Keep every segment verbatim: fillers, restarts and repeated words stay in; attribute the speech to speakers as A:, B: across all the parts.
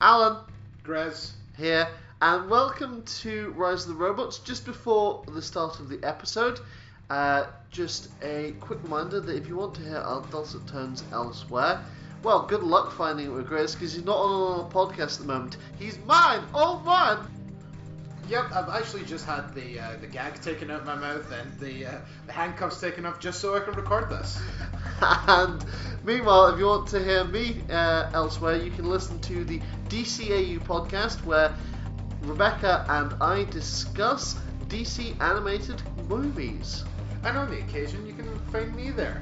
A: Alan,
B: Grez
A: here, and welcome to Rise of the Robots. Just before the start of the episode, uh, just a quick reminder that if you want to hear our dulcet tones elsewhere, well, good luck finding it with Grez, because he's not on a podcast at the moment. He's mine, all mine!
B: Yep, I've actually just had the uh, the gag taken out of my mouth and the, uh, the handcuffs taken off just so I can record this.
A: And meanwhile, if you want to hear me uh, elsewhere, you can listen to the D C A U podcast, where Rebecca and I discuss D C animated movies.
B: And on the occasion, you can find me there.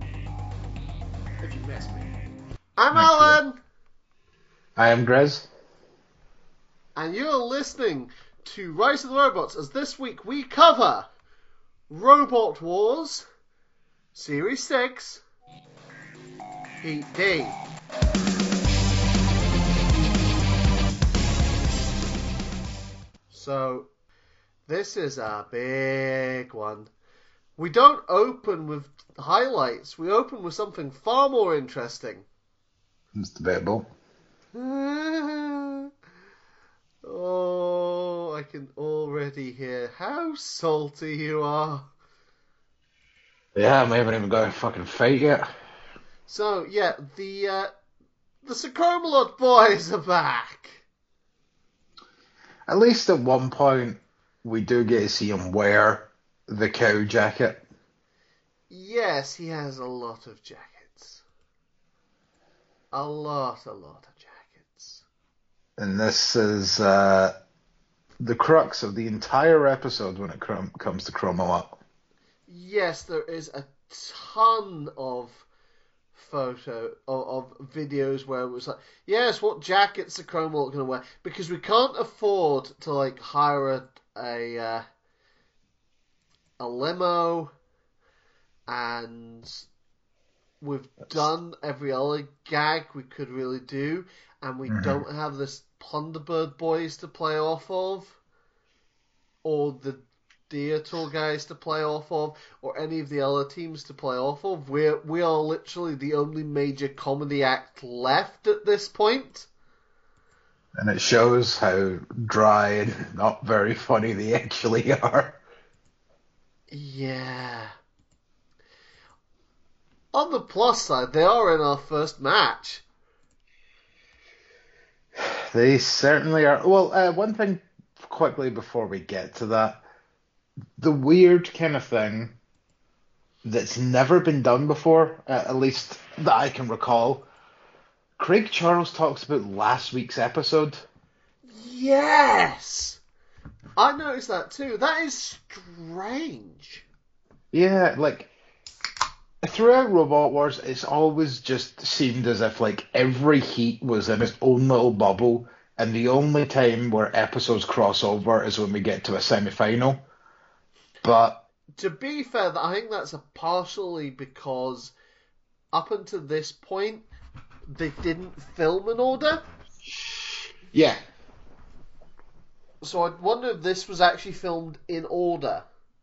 B: If you miss me.
A: I'm
C: Thank
A: Alan!
C: I am Grez.
A: And you're listening to Rise of the Robots, as this week we cover Robot Wars Series six Heat D. So, this is a big one. We don't open with highlights, we open with something far more interesting.
C: It's debatable.
A: Oh, I can already hear how salty you are.
C: Yeah, I haven't even got a fucking fight yet.
A: So, yeah, the uh, the Secromalot boys are back.
C: At least at one point, we do get to see him wear the cow jacket.
A: Yes, he has a lot of jackets. A lot, a lot of jackets.
C: And this is uh, the crux of the entire episode when it crum- comes to Chromalot.
A: Yes, there is a ton of photo of, of videos where it was like, yes, what jacket's the Chromalot going to wear? Because we can't afford to like hire a a, uh, a limo, and we've done every other gag we could really do, and we mm-hmm. don't have this Plunderbird boys to play off of, or the Deator guys to play off of, or any of the other teams to play off of. We're, we are literally the only major comedy act left at this point.
C: And it shows how dry and not very funny they actually are.
A: Yeah. On the plus side, they are in our first match.
C: They certainly are. Well, uh, one thing quickly before we get to that. The weird kind of thing that's never been done before, uh, at least that I can recall. Craig Charles talks about last week's episode.
A: Yes! I noticed that too. That is strange.
C: Yeah, like, throughout Robot Wars, it's always just seemed as if, like, every heat was in its own little bubble, and the only time where episodes cross over is when we get to a semi-final. But
A: to be fair, I think that's a partially because up until this point, they didn't film in order.
C: Yeah.
A: So I wonder if this was actually filmed in order.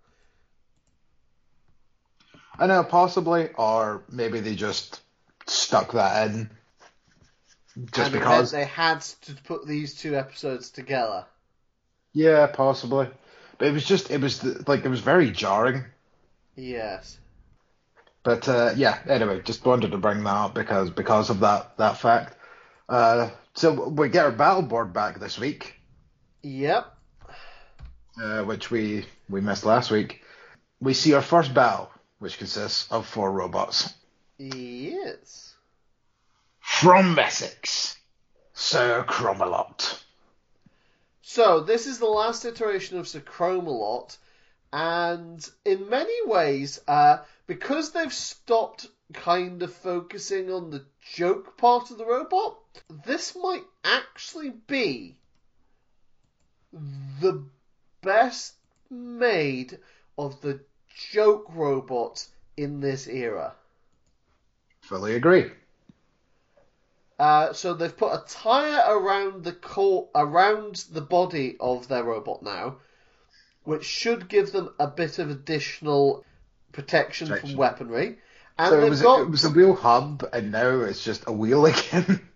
C: I know, possibly, or maybe they just stuck that in just
A: and
C: because
A: they had to put these two episodes together.
C: Yeah, possibly. But it was just, it was like, it was very jarring.
A: Yes.
C: But, uh, yeah, anyway, just wanted to bring that up because because of that, that fact. Uh, so we get our battle board back this week.
A: Yep.
C: Uh, which we, we missed last week. We see our first battle, which consists of four robots.
A: Yes.
C: From Essex, Sir Chromalot.
A: So, this is the last iteration of Sir Chromalot, and in many ways, uh, because they've stopped kind of focusing on the joke part of the robot, this might actually be the best made of the joke robots in this era.
C: Fully agree.
A: Uh, so they've put a tyre around the core, around the body of their robot now, which should give them a bit of additional protection, protection. from weaponry. And
C: so
A: they've
C: it was,
A: got...
C: it was a wheel hub, and now it's just a wheel again.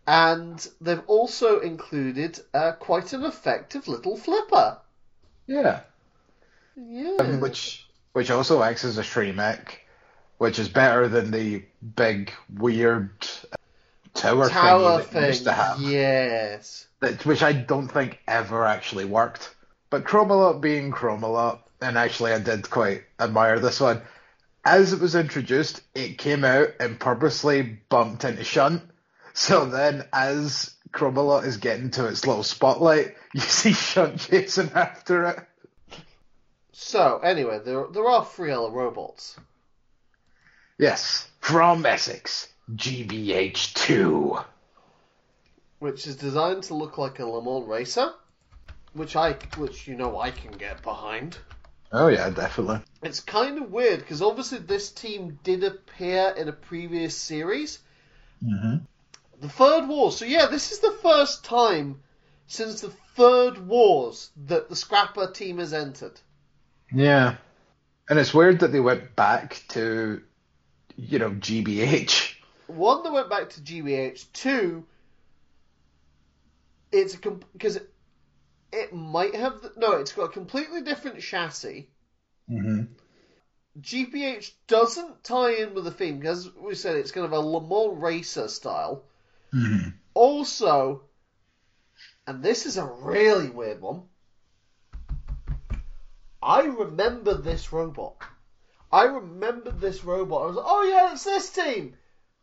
A: And they've also included uh, quite an effective little flipper.
C: Yeah.
A: Yeah.
C: Um, which which also acts as a Shremek, which is better than the big weird tower,
A: Tower
C: thingy that
A: thing,
C: you used to have.
A: yes.
C: That, which I don't think ever actually worked. But Chromalot being Chromalot, and actually I did quite admire this one. As it was introduced, it came out and purposely bumped into Shunt. So then, as Chromalot is getting to its little spotlight, you see Shunt chasing after it.
A: So, anyway, there there are three other robots.
C: Yes, from Essex, G B H two.
A: Which is designed to look like a Le Mans racer. Which I, which you know I can get behind.
C: Oh yeah, definitely.
A: It's kind of weird, because obviously this team did appear in a previous series.
C: Mm-hmm.
A: The Third Wars. So yeah, this is the first time since the Third Wars that the Scrapper team has entered.
C: Yeah. And it's weird that they went back to, you know, G B H.
A: One, they went back to G B H. Two, it's a comp- because it, it might have the, no, it's got a completely different chassis.
C: Mm-hmm.
A: G B H doesn't tie in with the theme because we said it's kind of a Le Mans racer style.
C: Mm-hmm.
A: Also, and this is a really weird one. I remember this robot. I remembered this robot. I was like, oh yeah, it's this team.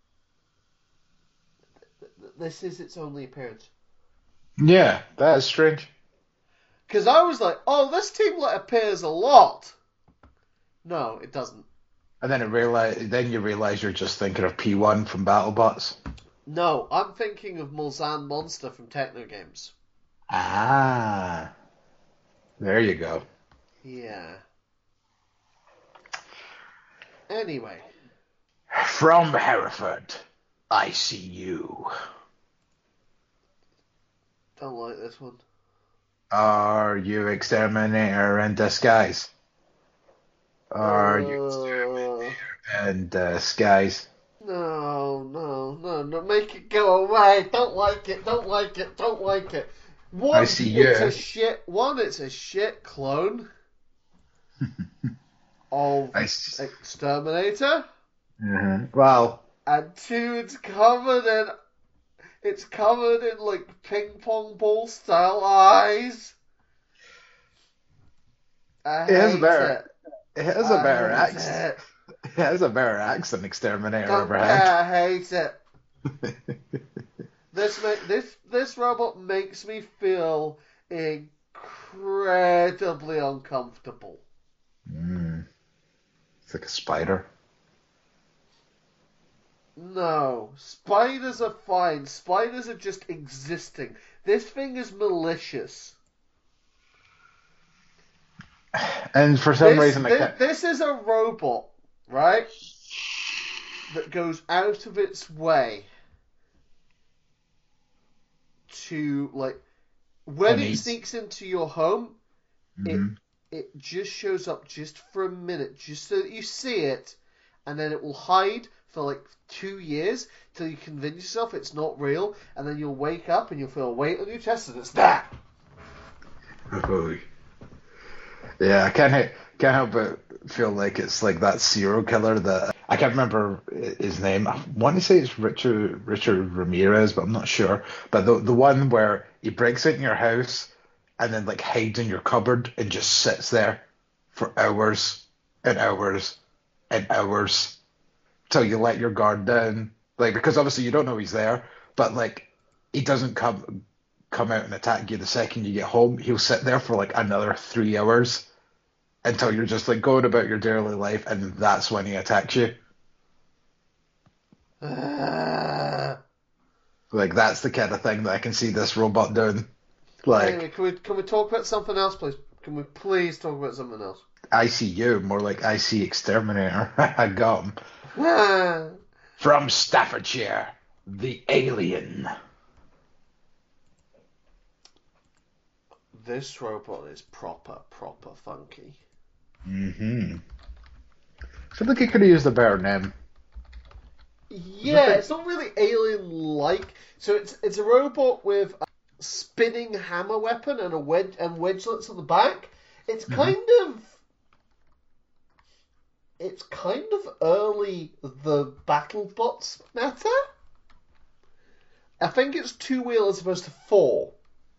A: This is its only appearance.
C: Yeah, that is strange.
A: Because I was like, oh, this team like appears a lot. No, it doesn't.
C: And then it realize, then you realize you're just thinking of P one from BattleBots.
A: No, I'm thinking of Mulsanne Monster from Techno Games.
C: Ah, there you go.
A: Yeah. Anyway.
C: From Hereford, I see you.
A: Don't like this one.
C: Are you Exterminator in disguise? Are uh, you Exterminator in disguise?
A: No, no, no, no, make it go away. Don't like it, don't like it, don't like it. One,
C: I see you.
A: It's a shit, one, it's a shit clone of Exterminator.
C: Mm-hmm. Well.
A: And two, it's covered in, it's covered in like ping pong ball style eyes. I hate
C: it has better,
A: it.
C: It has a
A: I
C: better
A: hate
C: accent. It. it has a better accent than Exterminator
A: Don't
C: ever
A: care,
C: had.
A: I hate it. This ma- this this robot makes me feel incredibly uncomfortable.
C: Mm. It's like a spider.
A: No, spiders are fine. Spiders are just existing. This thing is malicious.
C: And for some
A: this,
C: reason,
A: this,
C: I can't...
A: this is a robot, right? That goes out of its way to, like, when it sneaks into your home, mm-hmm. it it just shows up just for a minute, just so that you see it, and then it will hide for like two years till you convince yourself it's not real, and then you'll wake up and you'll feel a weight on your chest, and it's that.
C: Oh. Yeah, I can't can't help but feel like it's like that serial killer that I can't remember his name. I want to say it's Richard Richard Ramirez, but I'm not sure. But the the one where he breaks into your house and then like hides in your cupboard and just sits there for hours and hours and hours till you let your guard down. Like, because obviously you don't know he's there, but like he doesn't come come out and attack you the second you get home. He'll sit there for like another three hours. Until you're just like going about your daily life, and that's when he attacks you.
A: Uh,
C: like that's the kind of thing that I can see this robot doing. Like,
A: anyway, can we can we talk about something else, please? Can we please talk about something else?
C: I see you, more like I see Exterminator. I got him. From Staffordshire, the Alien.
A: This robot is proper, proper funky.
C: Mm-hmm. I feel like he could have used a better name.
A: Yeah, it's not really alien-like. So it's it's a robot with a spinning hammer weapon and a wedge and wedgelets on the back. It's kind mm-hmm. of it's kind of early the BattleBots meta. I think it's two wheel as opposed to four.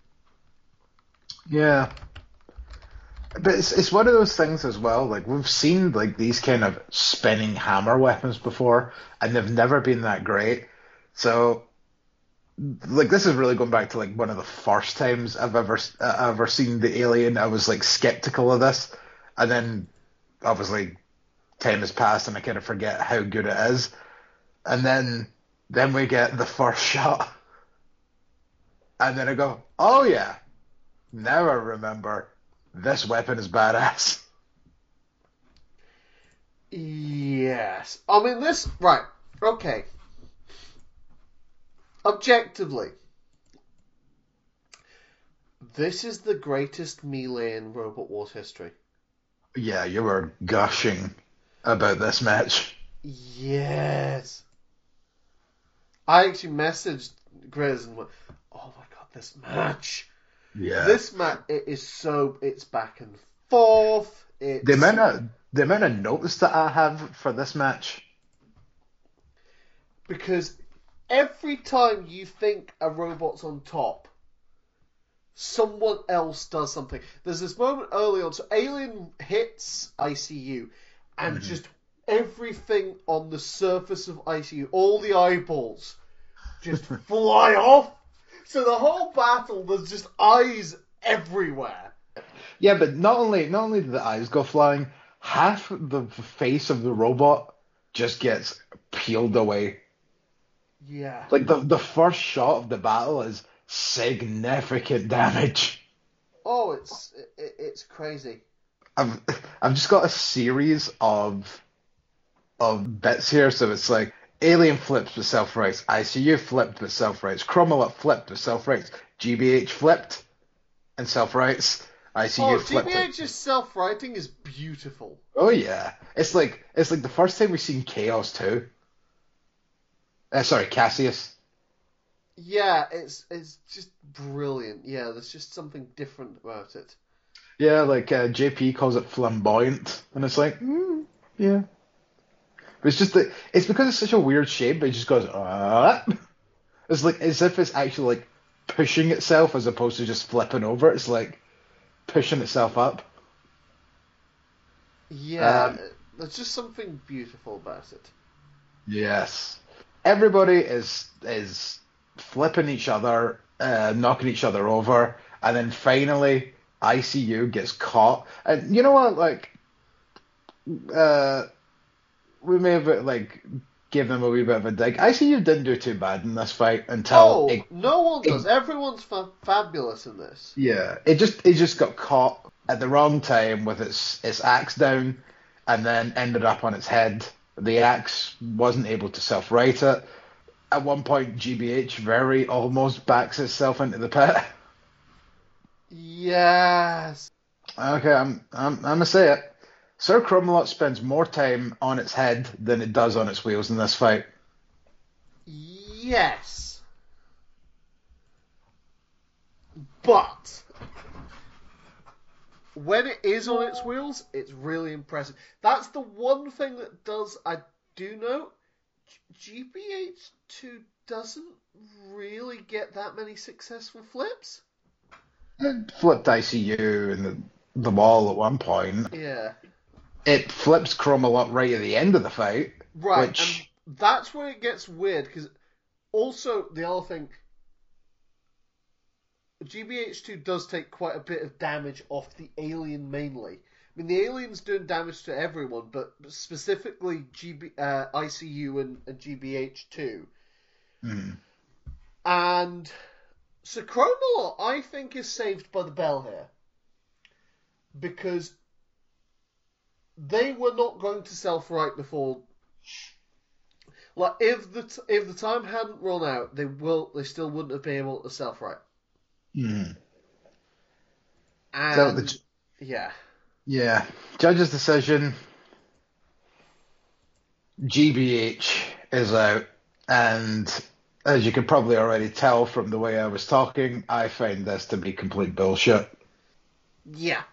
C: Yeah. But it's it's one of those things as well, like we've seen like these kind of spinning hammer weapons before, and they've never been that great. So like this is really going back to like one of the first times I've ever uh, ever seen the Alien. I was like skeptical of this, and then obviously time has passed and I kind of forget how good it is. And then then we get the first shot. And then I go, "Oh yeah. Now I remember. This weapon is badass."
A: Yes. I mean, this... Right. Okay. Objectively, this is the greatest melee in Robot Wars history.
C: Yeah, you were gushing about this match.
A: Yes. I actually messaged Grizz and went, "Oh my god, this match."
C: Yeah.
A: This match, it is so, it's back and forth. It's...
C: The amount of, the amount of notice that I have for this match.
A: Because every time you think a robot's on top, someone else does something. There's this moment early on, so Alien hits I C U, and mm-hmm. just everything on the surface of I C U, all the eyeballs, just fly off. So the whole battle, there's just eyes everywhere.
C: Yeah, but not only not only do the eyes go flying, half the face of the robot just gets peeled away.
A: Yeah.
C: Like the the first shot of the battle is significant damage.
A: Oh, it's it, it's crazy.
C: I've I've just got a series of of bits here, so it's like Alien flips with self-rights, I C U flipped with self-rights, Chromalot flipped with self-rights, G B H flipped and self-rights, I C U
A: oh,
C: flipped.
A: G B H's self-writing is beautiful.
C: Oh yeah, it's like it's like the first time we've seen Chaos too. Uh, sorry, Cassius.
A: Yeah, it's it's just brilliant. Yeah, there's just something different about it.
C: Yeah, like uh, J P calls it flamboyant, and it's like, mm, yeah. But it's just that it's because it's such a weird shape. But it just goes, ah. It's like as if it's actually like pushing itself as opposed to just flipping over. It's like pushing itself up.
A: Yeah,
C: um,
A: there's just something beautiful about it.
C: Yes, everybody is is flipping each other, uh, knocking each other over, and then finally I C U gets caught. And you know what? Like, uh. we may have like give them a wee bit of a dig. I C U didn't do too bad in this fight until.
A: Oh,
C: it,
A: no one does.
C: It,
A: Everyone's fa- fabulous in this.
C: Yeah, it just it just got caught at the wrong time with its its axe down, and then ended up on its head. The axe wasn't able to self-right it. At one point, G B H very almost backs itself into the pit.
A: Yes.
C: Okay, I'm I'm I'm gonna say it. Sir Chromalot spends more time on its head than it does on its wheels in this fight.
A: Yes. But when it is on its wheels, it's really impressive. That's the one thing that does, I do know, G B H two doesn't really get that many successful flips.
C: It flipped I C U in the, the wall at one point.
A: Yeah.
C: It flips Chromalot right at the end of the fight.
A: Right,
C: which...
A: and that's where it gets weird, because also the other thing, G B H two does take quite a bit of damage off the alien mainly. I mean, the alien's doing damage to everyone, but specifically G B, uh, I C U and, and G B H two.
C: Mm.
A: And so Chromalot, I think, is saved by the bell here. Because they were not going to self-right before. Like, if the t- if the time hadn't run out, they will they still wouldn't have been able to self-right.
C: Mm.
A: And
C: so the,
A: yeah,
C: yeah, judge's decision. G B H is out, and as you can probably already tell from the way I was talking, I find this to be complete bullshit.
A: Yeah.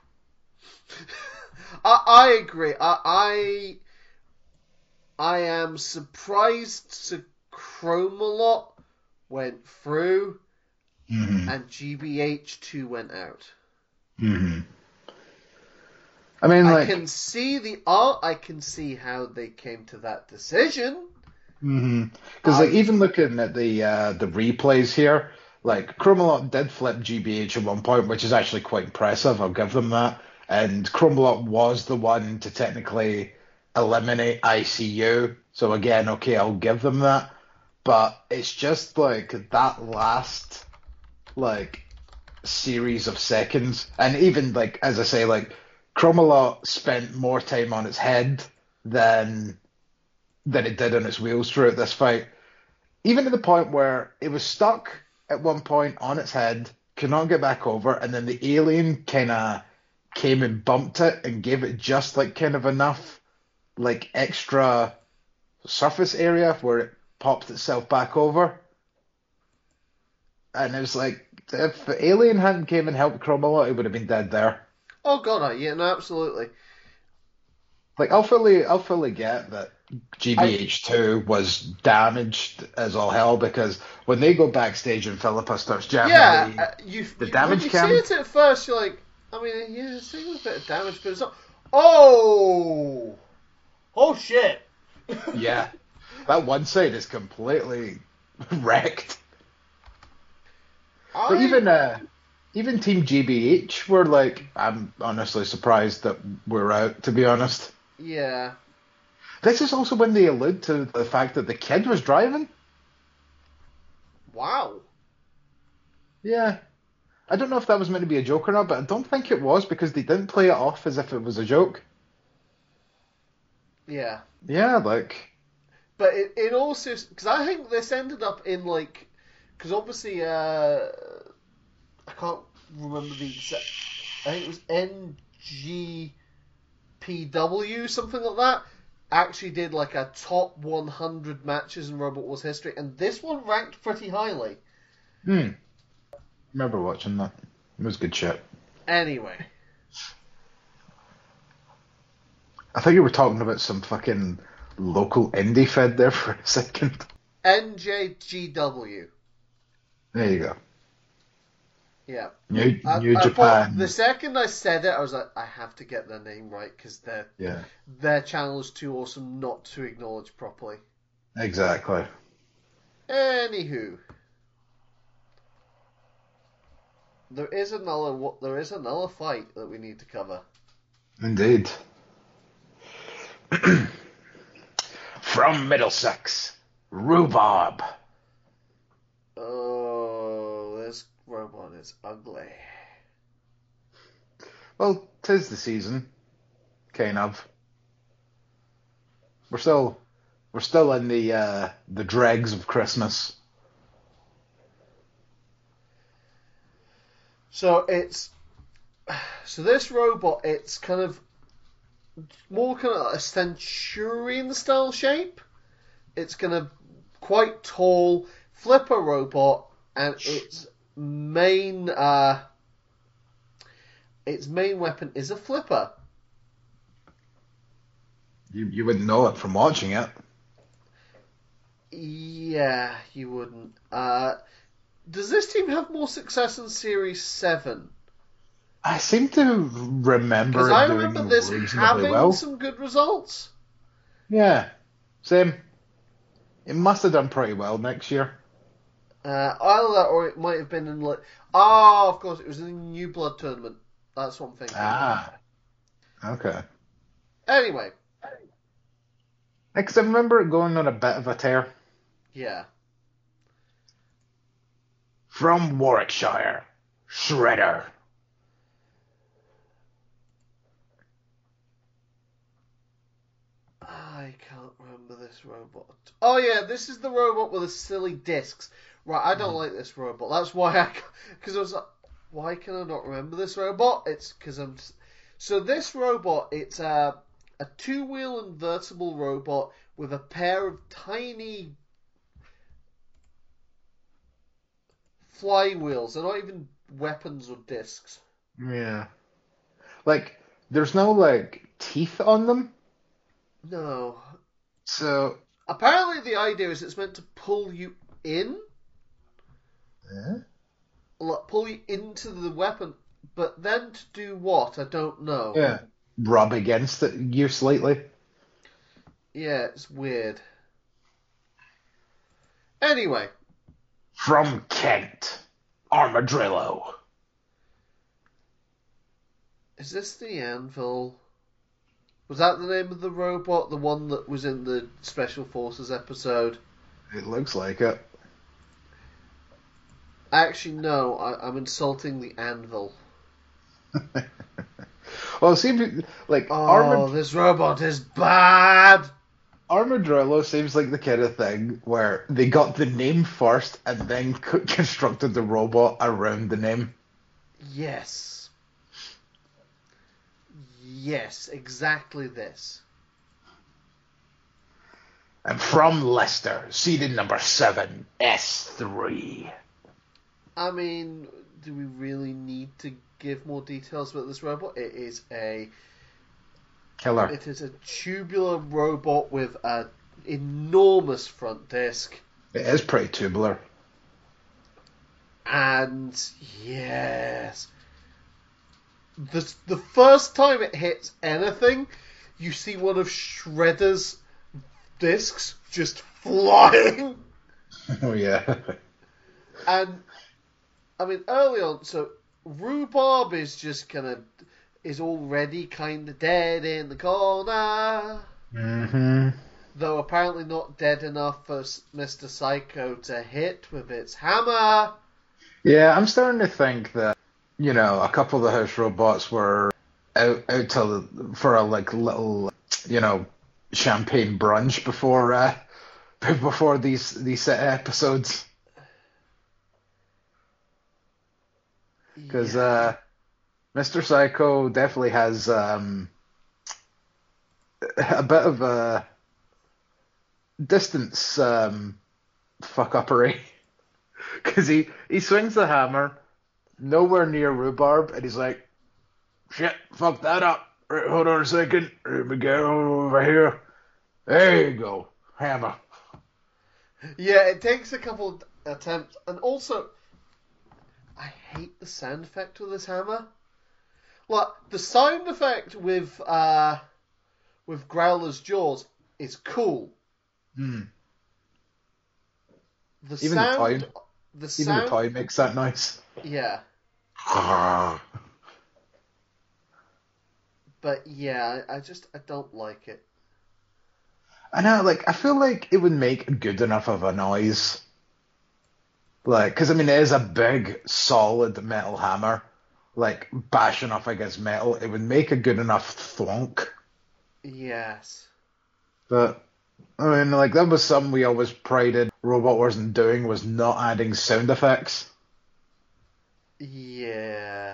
A: I, I agree. I, I I am surprised to Chromalot went through
C: Mm-hmm.
A: and G B H two went out.
C: Mm-hmm. I mean,
A: I
C: like,
A: can see the art. I can see how they came to that decision.
C: because
A: I
C: like even looking at the uh, the replays here, like Chromalot did flip G B H at one point, which is actually quite impressive. I'll give them that. And Chromalot was the one to technically eliminate I C U. So again, okay, I'll give them that. But it's just like that last like series of seconds, and even like as I say, like Chromalot spent more time on its head than than it did on its wheels throughout this fight. Even to the point where it was stuck at one point on its head, could not get back over, and then the alien kind of came and bumped it and gave it just like kind of enough like extra surface area where it popped itself back over. And it was like, if the alien hadn't came and helped Chromalot, it would have been dead there.
A: Oh god, yeah, no, absolutely.
C: Like, I'll fully, I'll fully get that G B H two was damaged as all hell, because when they go backstage and Philippa starts jamming
A: Yeah,
C: the,
A: uh, you,
C: the
A: you-
C: damage
A: when you
C: cam.
A: see it at first, you're like, I mean, yeah, it's taking a bit of damage, but it's not. Oh, oh shit!
C: Yeah, that one side is completely wrecked.
A: I,
C: But even uh, even Team G B H were like, I'm honestly surprised that we're out, to be honest.
A: yeah,
C: This is also when they allude to the fact that the kid was driving.
A: wow.
C: Yeah. I don't know if that was meant to be a joke or not, but I don't think it was, because they didn't play it off as if it was a joke.
A: Yeah,
C: Yeah, like,
A: but it, it also, because I think this ended up in like, because obviously, uh, I can't remember the exact. I think it was N G P W, something like that. Actually did like a top one hundred matches in Robot Wars history, and this one ranked pretty highly.
C: hmm. Remember watching that. It was good shit.
A: Anyway,
C: I thought you were talking about some fucking local indie fed there for a second.
A: N J G W.
C: There you go.
A: Yeah.
C: New,
A: I,
C: New
A: I
C: Japan.
A: thought the second I said it, I was like, I have to get their name right, because their
C: Yeah,
A: their channel is too awesome not to acknowledge properly.
C: exactly.
A: Anywho, there is another what there is another fight that we need to cover.
C: Indeed. From Middlesex, Rhubarb.
A: Oh, this robot is ugly.
C: Well, 'tis the season, kind of. We're still, we're still in the uh, the dregs of Christmas.
A: So it's so this robot, it's kind of more kind of a Centurion style shape. It's kind of quite tall, flipper robot, and its main uh, its main weapon is a flipper.
C: You you wouldn't know it from watching it.
A: Yeah, you wouldn't. Uh, does this team have more success in Series seven?
C: I seem to remember
A: Because
C: it
A: I
C: doing
A: remember this
C: reasonably
A: having
C: well.
A: some good results.
C: Yeah, same. It must have done pretty well next year.
A: Uh, either that, or it might have been in like. Ah, of course, it was in the New Blood tournament. That's one thing.
C: Ah, okay.
A: Anyway,
C: Because I remember it going on a bit of a tear.
A: yeah.
C: From Warwickshire, Shredder.
A: I can't remember this robot. Oh yeah, this is the robot with the silly discs. Right, I don't like this robot. That's why I, because I was like, why can I not remember this robot? It's because I'm. So this robot, it's a a two wheel invertible robot with a pair of tiny flywheels. They're not even weapons or discs.
C: Yeah. Like, there's no, like, teeth on them.
A: No.
C: So.
A: Apparently the idea is it's meant to pull you in.
C: Yeah.
A: Like, pull you into the weapon. But then to do what? I don't know.
C: Yeah. Rub against it you slightly.
A: Yeah, it's weird. Anyway.
C: From Kent, Armadillo.
A: Is this the Anvil? Was that the name of the robot? The one that was in the Special Forces episode?
C: It looks like it.
A: Actually, no. I, I'm insulting the Anvil.
C: Well, see, like,
A: Oh,
C: Armad-
A: this robot is bad!
C: Armadillo seems like the kind of thing where they got the name first and then co- constructed the robot around the name.
A: Yes. Yes, exactly this.
C: And from Leicester, seeded number seven, S three.
A: I mean, do we really need to give more details about this robot? It is a
C: Killer.
A: It is a tubular robot with an enormous front disc.
C: It is pretty tubular.
A: And yes, the the first time it hits anything, you see one of Shredder's discs just flying.
C: Oh yeah.
A: And I mean, early on, so Rhubarb is just kind of is already kind of dead in the corner.
C: Mm-hmm.
A: Though apparently not dead enough for Mister Psycho to hit with its hammer.
C: Yeah, I'm starting to think that, you know, a couple of the house robots were out out to, for a like little, you know, champagne brunch before uh, before these these set episodes. Because
A: Yeah.
C: uh, Mister Psycho definitely has um, a bit of a distance um, fuck uppery. Because he, he swings the hammer nowhere near Rhubarb, and he's like, shit, fuck that up. Right, hold on a second. Let me go over here. There you go. Hammer.
A: Yeah, it takes a couple attempts. And also, I hate the sound effect with this hammer. Like, the sound effect with uh, with Growler's jaws is cool.
C: Hmm.
A: The
C: Even the
A: sound,
C: toy-
A: the
C: Even
A: sound,
C: the toy makes that noise.
A: yeah. But yeah, I, I just I don't like it.
C: I know, like, I feel like it would make good enough of a noise. Like, because, I mean, it is a big, solid metal hammer. Like, bashing off against metal. It would make a good enough thwonk.
A: Yes.
C: But, I mean, like, that was something we always prided Robot wasn't doing, was not adding sound effects.
A: Yeah.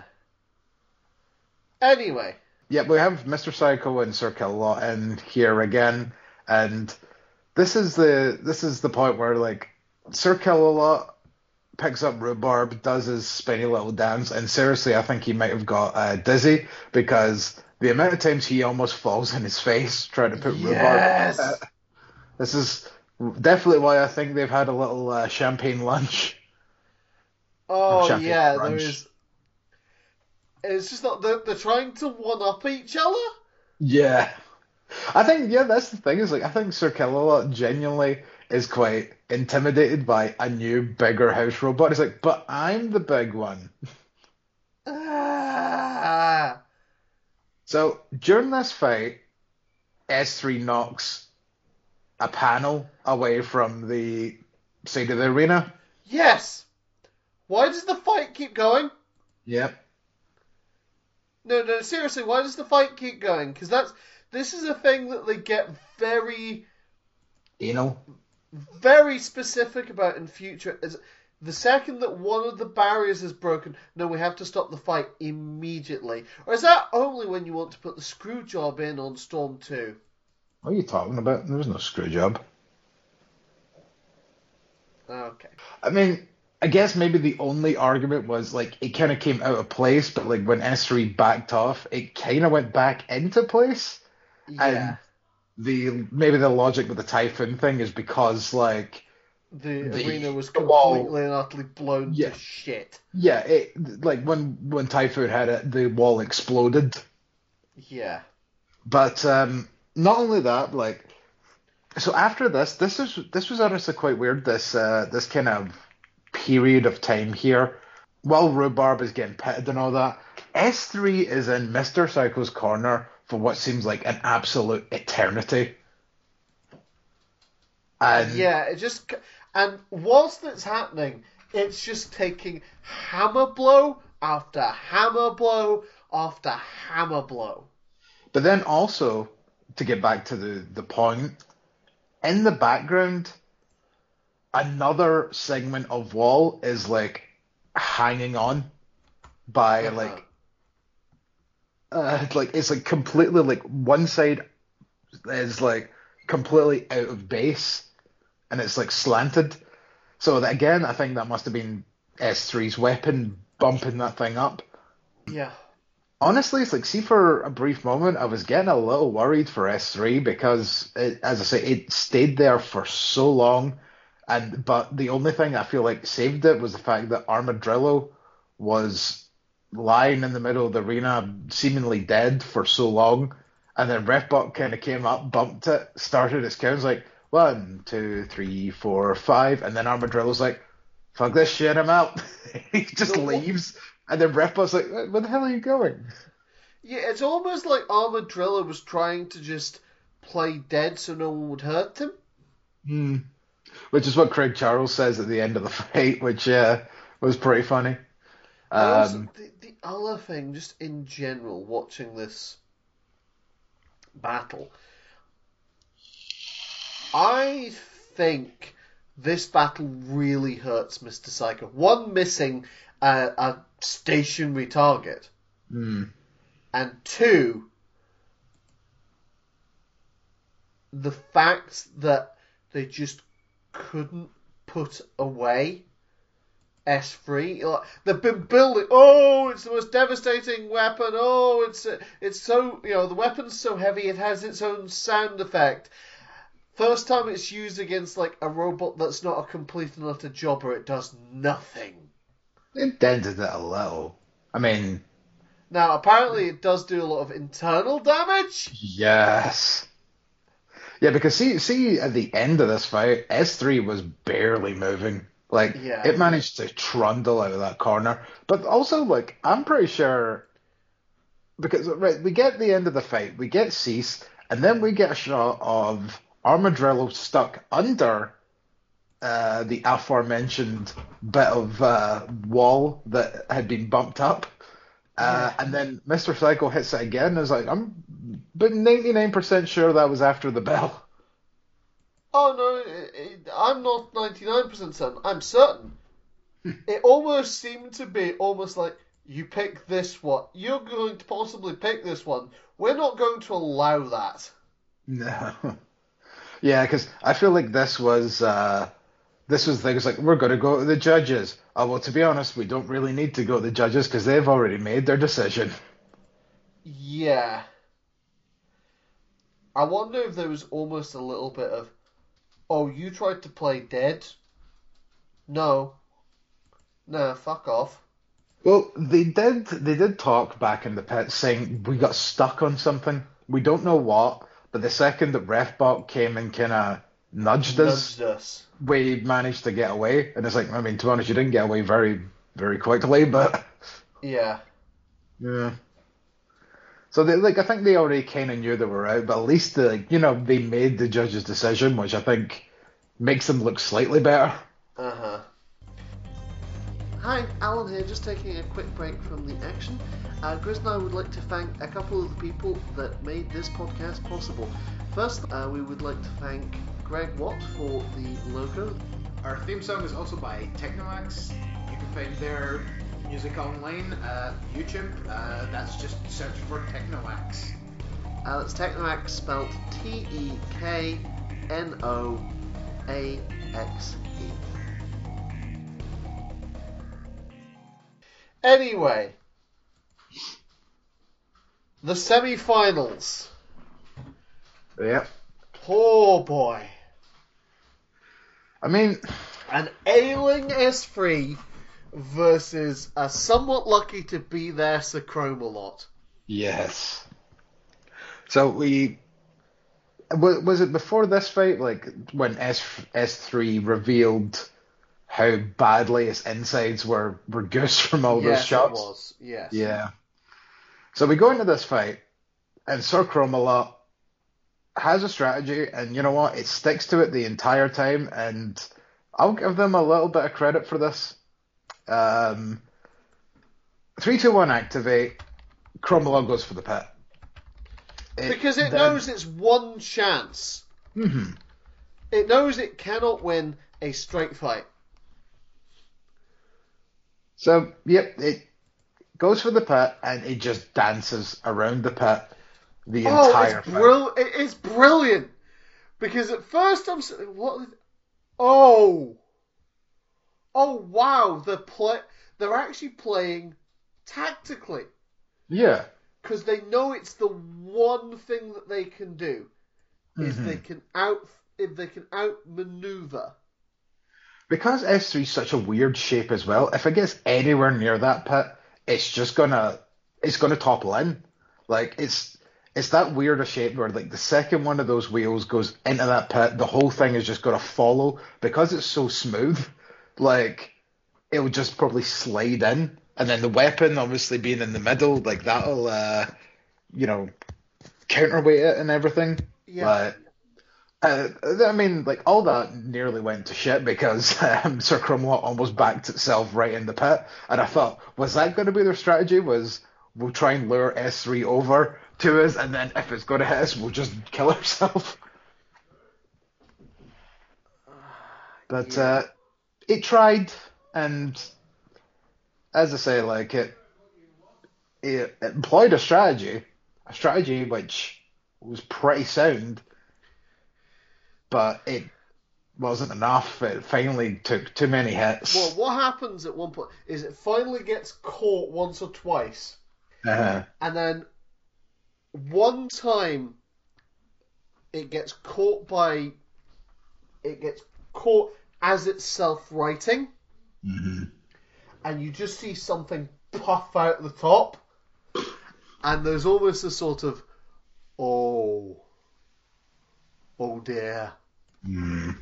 A: Anyway.
C: Yep, we have Mister Psycho and Sir Kill-A-Lot in here again, and this is the this is the point where, like, Sir Kill-A-Lot picks up Rhubarb, does his spinny little dance, and seriously, I think he might have got uh, dizzy, because the amount of times he almost falls in his face trying to put
A: Yes!
C: Rhubarb. Uh, this is definitely why I think they've had a little uh, champagne lunch.
A: Oh
C: Champagne
A: yeah,
C: brunch.
A: there is. It's just that they're, they're trying to one up each other.
C: Yeah. I think, yeah, that's the thing, is like, I think Sir Kill-A-Lot genuinely is quite intimidated by a new, bigger house robot. He's like, but I'm the big one.
A: Ah.
C: So, during this fight, S three knocks a panel away from the side of the arena.
A: Yes. Why does the fight keep going?
C: Yep.
A: No, no, seriously, why does the fight keep going? Because that's this is a thing that they get very,
C: Anal.
A: very specific about in future. Is the second that one of the barriers is broken, no, we have to stop the fight immediately. Or is that only when you want to put the screw job in on Storm two?
C: What are you talking about? There was no screw job.
A: Okay.
C: I mean, I guess maybe the only argument was like it kind of came out of place, but like when S three backed off, it kind of went back into place.
A: Yeah.
C: And the maybe the logic with the Typhoon thing is because like
A: The,
C: the,
A: arena was
C: the wall,
A: completely and utterly blown
C: yeah,
A: to shit.
C: yeah, it like when when Typhoon had it, the wall exploded.
A: Yeah.
C: But um, not only that, like so after this, this is this was honestly quite weird. This uh, this kind of period of time here, while Rhubarb is getting pitted and all that, S three is in Mister Psycho's corner for what seems like an absolute eternity. And
A: Yeah, it just and whilst it's happening, it's just taking hammer blow after hammer blow after hammer blow.
C: But then also, to get back to the, the point, in the background, another segment of wall is like hanging on by
A: Uh-huh.
C: like uh, like it's like completely like one side is like completely out of base and it's like slanted. So that, again, I think that must have been S three's weapon bumping that thing up.
A: Yeah.
C: Honestly, it's like, see, for a brief moment, I was getting a little worried for S three because, it, as I say, it stayed there for so long, and but the only thing I feel like saved it was the fact that Armadillo was lying in the middle of the arena, seemingly dead for so long, and then Refbot kind of came up, bumped it, started its count, was like one, two, three, four, five, and then Armadillo's like, "Fuck this shit, I'm out." He just
A: No, what-
C: leaves. And then Refbot's like, "Where the hell are you going?"
A: Yeah, it's almost like Armadillo was trying to just play dead so no one would hurt him.
C: Hmm. Which is what Craig Charles says at the end of the fight, which uh, was pretty funny.
A: And also,
C: Um,
A: the, the other thing, just in general, watching this battle, I think this battle really hurts Mister Psycho. One, missing a, a stationary target,
C: hmm.
A: and two, the fact that they just couldn't put away S three. Like, they've been building. Oh, it's the most devastating weapon. Oh, it's it's so you know the weapon's so heavy it has its own sound effect. First time it's used against like a robot that's not a complete and utter jobber, it does nothing.
C: It dented it a little. I mean,
A: Now apparently it does do a lot of internal damage.
C: yes. Yeah, because see, see, at the end of this fight, S three was barely moving. Like,
A: Yeah.
C: it managed to trundle out of that corner. But also, like, I'm pretty sure, because, right, we get the end of the fight, we get Cease, and then we get a shot of Armadillo stuck under uh, the aforementioned bit of uh, wall that had been bumped up. Uh, and then Mister Psycho hits it again and is like, I'm but ninety-nine percent sure that was after the bell.
A: Oh no, it, it, I'm not ninety-nine percent certain. I'm certain. It almost seemed to be almost like you pick this one. You're going to possibly pick this one. We're not going to allow that.
C: No. Yeah, because I feel like this was uh, this was things like we're going to go to the judges. Oh, well, to be honest, we don't really need to go to the judges because they've already made their decision.
A: Yeah. I wonder if there was almost a little bit of, oh, you tried to play dead? No. No, fuck off.
C: Well, they did they did talk back in the pit saying we got stuck on something. We don't know what, but the second that Refbot came and kind of nudged us,
A: Nudged us.
C: we managed to get away. And it's like, I mean, to be honest, you didn't get away very, very quickly, but
A: Yeah.
C: yeah. So they, like, I think they already kind of knew they were out, but at least they, like, you know, they made the judge's decision, which I think makes them look slightly better.
A: Uh-huh. Hi, Alan here, just taking a quick break from the action. Uh, Grizz and I would like to thank a couple of the people that made this podcast possible. First, uh, we would like to thank Greg Watt for the logo.
B: Our theme song is also by Technomax. You can find their music online at YouTube. Uh, that's just search for Technomax.
A: Uh, that's Teknoaxe, spelled T E K N O A X E. Anyway, the semi-finals.
C: Yep.
A: Oh boy.
C: I mean,
A: An ailing S three versus a somewhat lucky to be there Sacromalot.
C: yes. So we was, was it before this fight, like when S S3 revealed how badly its insides were were goose from all those
A: Yes,
C: shots?
A: it was. Yes.
C: Yeah. So we go into this fight, and Sir Cromalot has a strategy, and you know what? It sticks to it the entire time, and I'll give them a little bit of credit for this. Um, three, two, one, activate. Cromalot goes for the pit. It,
A: Because it
C: then-
A: knows its one chance.
C: Mhm.
A: It knows it cannot win a straight fight.
C: So, yep, it goes for the pit, and it just dances around the pit the
A: Oh,
C: entire
A: it's
C: fight.
A: brill- it, it's brilliant. Because at first I'm saying, what? Oh, oh wow! The play they're actually playing tactically
C: Yeah.
A: because they know it's the one thing that they can do is
C: Mhm.
A: they can out if they can outmaneuver.
C: Because S three is such a weird shape as well, if it gets anywhere near that pit, it's just gonna it's gonna topple in. Like it's it's that weird a shape where like the second one of those wheels goes into that pit, the whole thing is just gonna follow because it's so smooth. Like it'll just probably slide in, and then the weapon obviously being in the middle, like that'll uh, you know counterweight it and everything.
A: Yeah.
C: But uh, I mean, like all that nearly went to shit because um, Sir Cromwell almost backed itself right in the pit, and I thought, was that going to be their strategy? Was we'll try and lure S three over to us, and then if it's going to hit us, we'll just kill ourselves. But
A: Yeah.
C: uh, it tried, and as I say, like it, it, it employed a strategy, a strategy which was pretty sound, but it wasn't enough. It finally took too many hits.
A: Well, what happens at one point is it finally gets caught once or twice,
C: Uh-huh.
A: and then one time it gets caught by it gets caught as it's self-righting,
C: hmm
A: and you just see something puff out the top, and there's almost a sort of oh oh dear.
C: Mm.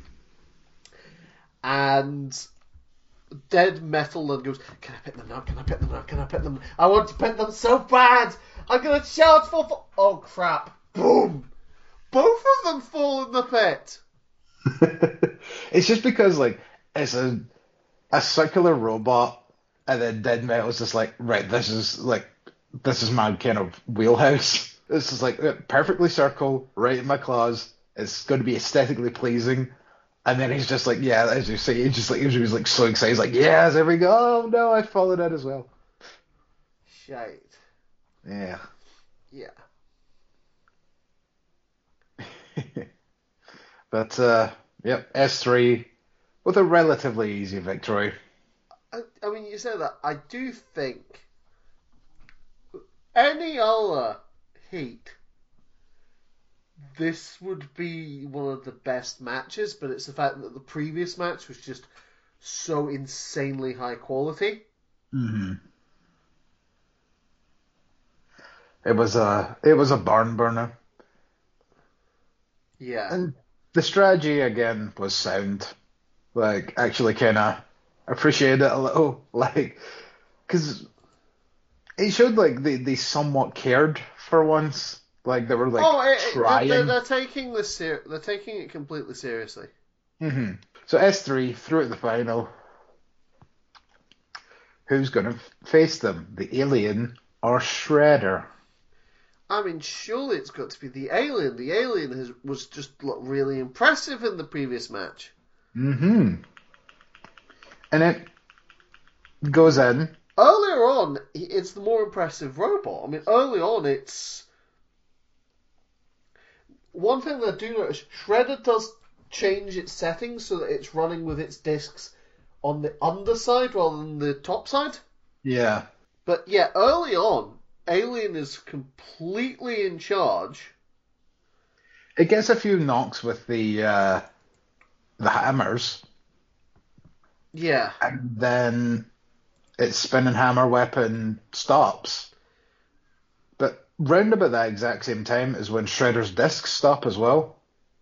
A: And Dead Metal then goes, can I pit them now? Can I pit them now? Can I pit them? I want to pit them so bad. I'm going to charge for... for... Oh, crap. Boom. Both of them fall in the pit.
C: It's just because like it's a a circular robot, and then Dead Metal's just like, right, this is like this is my kind of wheelhouse. This is like uh, perfectly circle, right in my claws. It's going to be aesthetically pleasing. And then he's just like, yeah, as you say, he's just like, he was like so excited. He's like, yes, there we go. Oh no, I followed that as well.
A: Shite.
C: Yeah.
A: Yeah.
C: But uh, yep, S three with a relatively easy victory.
A: I, I mean, you say that. I do think any other heat, this would be one of the best matches, but it's the fact that the previous match was just so insanely high quality.
C: Mm-hmm. It was a it was a barn burner,
A: Yeah.
C: and the strategy again was sound. Like actually, kind of appreciate it a little, like because it showed like they, they somewhat cared for once. Like they were like
A: oh, it, it-
C: trying.
A: they're, they're taking this ser- they're taking it completely seriously.
C: hmm So S three through to the final. Who's gonna face them? The Alien or Shredder?
A: I mean, surely it's got to be the Alien. The Alien has, was just look, really impressive in the previous match.
C: Mm-hmm. And it goes in.
A: Earlier on, it's the more impressive robot. I mean, early on, it's one thing that I do notice, Shredder does change its settings so that it's running with its discs on the underside rather than the top side.
C: Yeah.
A: But yeah, early on, Alien is completely in charge.
C: It gets a few knocks with the uh, the hammers,
A: Yeah.
C: and then its spinning hammer weapon stops. But round about that exact same time is when Shredder's discs stop as well.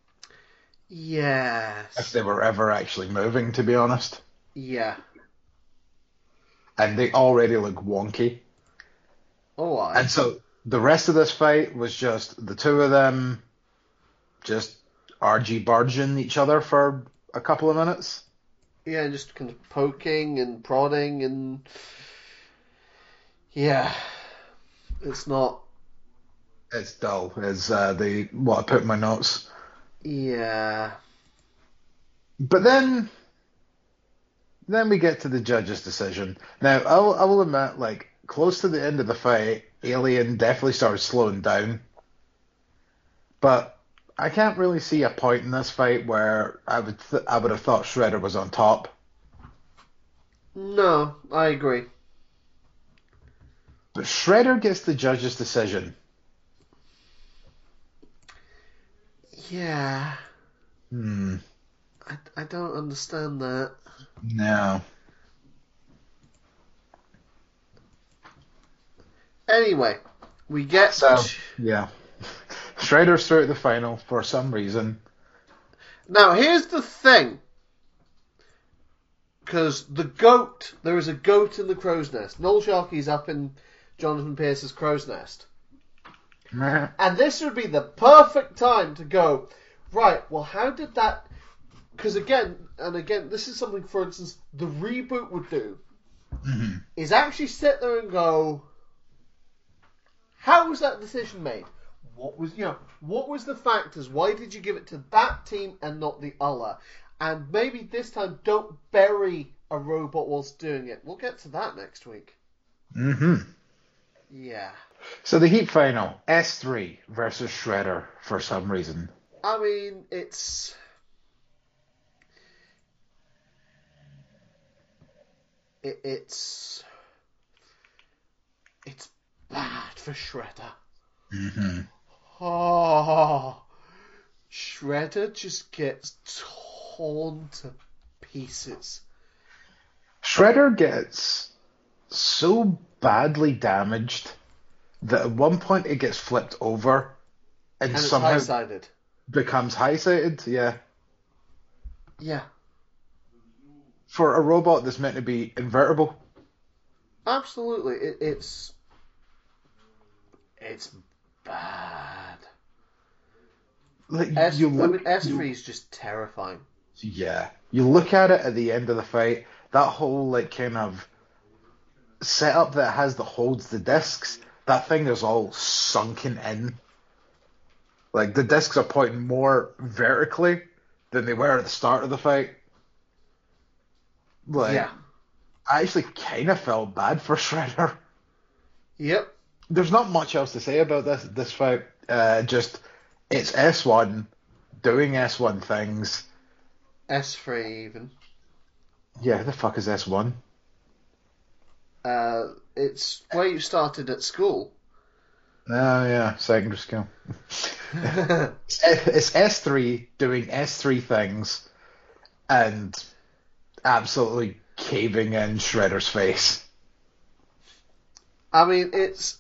A: Yes.
C: If they were ever actually moving, to be honest.
A: Yeah.
C: And they already look wonky.
A: Oh, I.
C: And so the rest of this fight was just the two of them just argy-barging each other for a couple of minutes.
A: Yeah, just kind of poking and prodding and... Yeah. It's not...
C: It's dull, is uh, the what I put in my notes.
A: Yeah.
C: But then... Then we get to the judge's decision. Now, I'll, I will admit, like, close to the end of the fight, Alien definitely started slowing down. But I can't really see a point in this fight where I would th- I would have thought Shredder was on top.
A: No, I agree.
C: But Shredder gets the judge's decision.
A: Yeah.
C: Hmm.
A: I, I don't understand that.
C: No.
A: Anyway, we get...
C: So,
A: to...
C: yeah. Shredder's through to the final for some reason.
A: Now, here's the thing. Because the goat, there is a goat in the crow's nest. Noel Sharkey's up in Jonathan Pierce's crow's nest. And this would be the perfect time to go, right, well, how did that... Because again, and again, this is something, for instance, the reboot would do,
C: Mm-hmm.
A: is actually sit there and go, how was that decision made? What was, you know, what was the factors? Why did you give it to that team and not the other? And maybe this time don't bury a robot whilst doing it. We'll get to that next week.
C: Mm-hmm.
A: Yeah.
C: So the Heat final, S three versus Shredder for some reason.
A: I mean, it's... It, it's... It's bad for Shredder.
C: Mm-hmm.
A: Oh, Shredder just gets torn to pieces.
C: Shredder gets so badly damaged that at one point it gets flipped over and,
A: And it's
C: somehow
A: high-sided.
C: becomes high-sided. Yeah.
A: Yeah,
C: For a robot that's meant to be invertible.
A: absolutely. It, it's... It's bad.
C: Like,
A: S,
C: you
A: I
C: look,
A: mean, S three
C: you-
A: is just terrifying.
C: yeah. You look at it at the end of the fight, that whole, like, kind of setup that has that holds the discs, that thing is all sunken in. Like, the discs are pointing more vertically than they were at the start of the fight. Like,
A: Yeah.
C: I actually kind of felt bad for Shredder.
A: Yep.
C: There's not much else to say about this this fight. Uh, just, it's S one doing S one things.
A: S three even.
C: Yeah, who the fuck is S one?
A: Uh, it's where you started at school.
C: Oh, yeah, secondary school. It's S three doing S three things and absolutely caving in Shredder's face.
A: I mean, it's...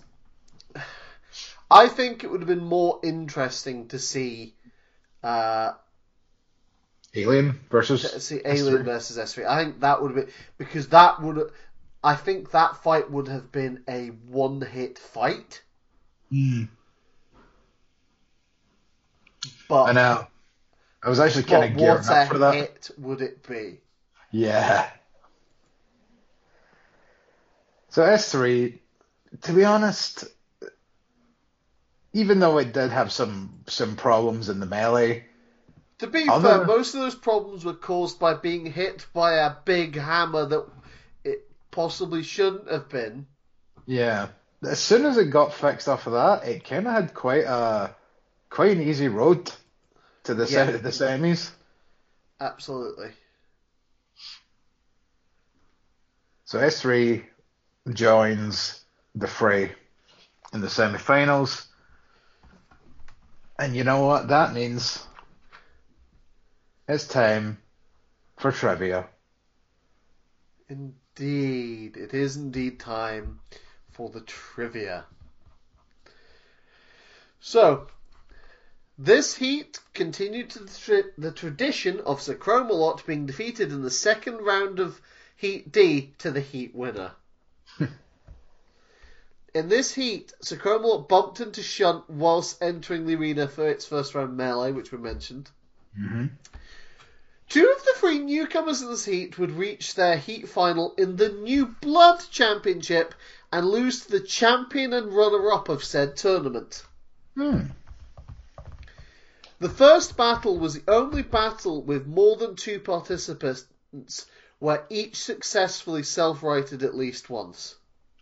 A: I think it would have been more interesting to see uh,
C: Alien versus
A: to see
C: S
A: Alien
C: three.
A: versus S three. I think that would have been... Because that would have... I think that fight would have been a one-hit fight.
C: Mm.
A: But,
C: I know. I was actually kind
A: but
C: of gearing
A: what
C: up for
A: a
C: that.
A: hit would it be?
C: Yeah. So S three, to be honest, even though it did have some some problems in the melee,
A: To be
C: Other
A: fair,
C: than-
A: most of those problems were caused by being hit by a big hammer that it possibly shouldn't have been.
C: yeah, as soon as it got fixed off of that, it kind of had quite a quite an easy road to the
A: Yeah.
C: se- the semis.
A: Absolutely.
C: So S three joins the fray in the semi-finals. And you know what that means? It's time for trivia.
A: Indeed. It is indeed time for the trivia. So, this heat continued to the, tra- the tradition of Sir Chromalot being defeated in the second round of Heat D to the heat winner. In this heat, Sir Chromalot bumped into Shunt whilst entering the arena for its first round melee, which we mentioned.
C: Mm-hmm.
A: Two of the three newcomers in this heat would reach their heat final in the New Blood Championship and lose to the champion and runner-up of said tournament.
C: Hmm.
A: The first battle was the only battle with more than two participants where each successfully self-righted at least once.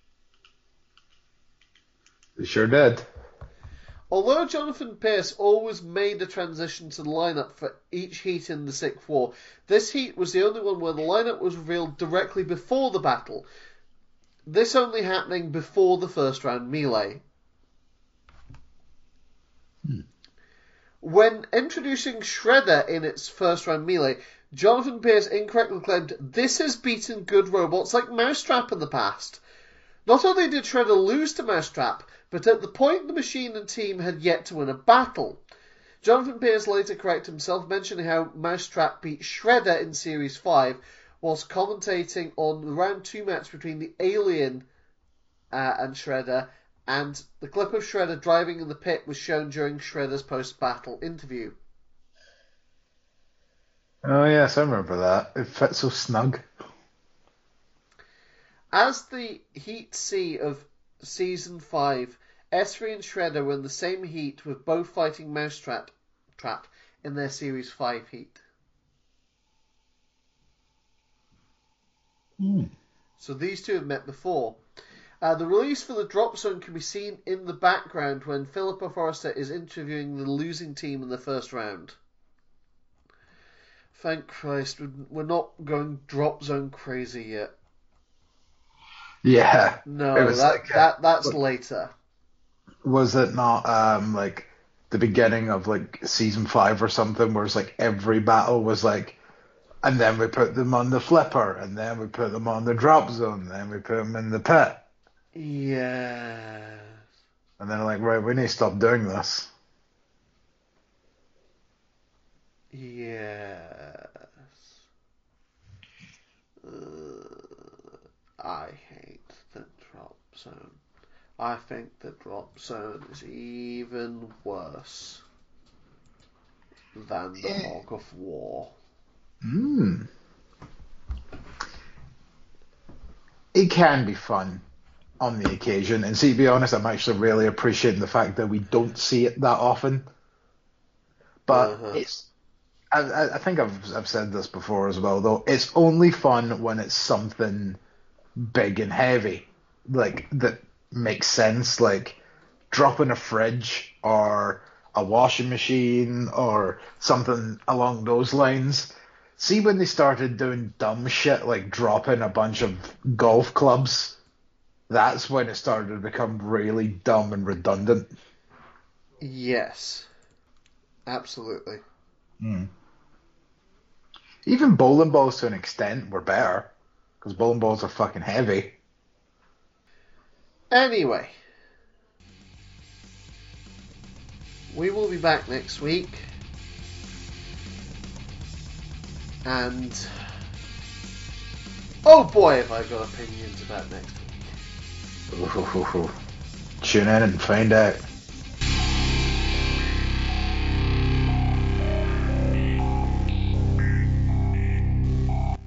C: They sure did.
A: Although Jonathan Pierce always made a transition to the lineup for each heat in the Sixth War, this heat was the only one where the lineup was revealed directly before the battle, this only happening before the first round melee.
C: Hmm.
A: When introducing Shredder in its first round melee, Jonathan Pierce incorrectly claimed this has beaten good robots like Mousetrap in the past. Not only did Shredder lose to Mousetrap, but at the point the machine and team had yet to win a battle. Jonathan Pierce later corrected himself, mentioning how Mousetrap beat Shredder in Series five, whilst commentating on the round two match between the Alien uh, and Shredder, and the clip of Shredder driving in the pit was shown during Shredder's post-battle interview.
C: Oh yes, I remember that. It fit so snug.
A: As the Heat C of Season five, S three and Shredder were in the same heat, with both fighting Mousetrap Trap in their Series five heat.
C: Hmm.
A: So these two have met before. Uh, the release for the Drop Zone can be seen in the background when Philippa Forrester is interviewing the losing team in the first round. Thank Christ, we're not going Drop Zone crazy yet.
C: Yeah.
A: No,
C: It was
A: that,
C: like, uh,
A: that that's
C: look-
A: later.
C: Was it not um like the beginning of like season five or something, where it's like every battle was like, and then we put them on the flipper, and then we put them on the drop zone, then we put them in the pit,
A: Yeah.
C: and then like, right, we need to stop doing this.
A: Yes. Uh, I hate the Drop Zone. I think the Drop Zone is even worse than the Fog of War.
C: Hmm. It can be fun on the occasion, and see, to be honest, I'm actually really appreciating the fact that we don't see it that often. But
A: Uh-huh.
C: it's, I, I I think I've I've said this before as well, though. It's only fun when it's something big and heavy, like that makes sense, like dropping a fridge or a washing machine or something along those lines. See, when they started doing dumb shit like dropping a bunch of golf clubs, that's when it started to become really dumb and redundant.
A: Yes. Absolutely.
C: Mm. Even bowling balls to an extent were better, because bowling balls are fucking heavy.
A: Anyway. We will be back next week. And oh boy, have I got opinions about next week.
C: Tune in and find out.